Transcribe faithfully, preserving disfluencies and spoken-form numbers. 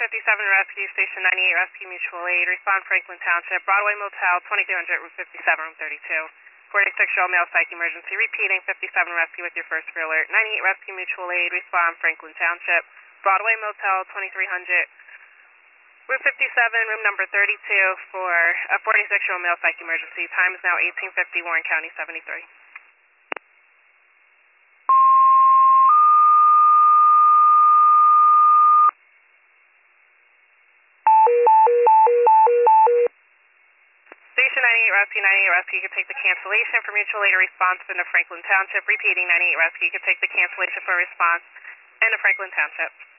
fifty-seven Rescue, Station ninety-eight Rescue Mutual Aid, respond Franklin Township, Broadway Motel, twenty-two hundred, Route fifty-seven, Room thirty-two. forty-six-year-old male psych emergency, repeating fifty-seven Rescue with your first free alert. ninety-eight Rescue Mutual Aid, respond Franklin Township, Broadway Motel, twenty-three hundred, Route fifty-seven, room number thirty-two for a forty-six-year-old male psych emergency. Time is now eighteen fifty, Warren County seventy-three. Station ninety-eight Rescue, ninety-eight Rescue, you can take the cancellation for mutual aid or response into Franklin Township. Repeating, ninety-eight Rescue, you can take the cancellation for response into Franklin Township.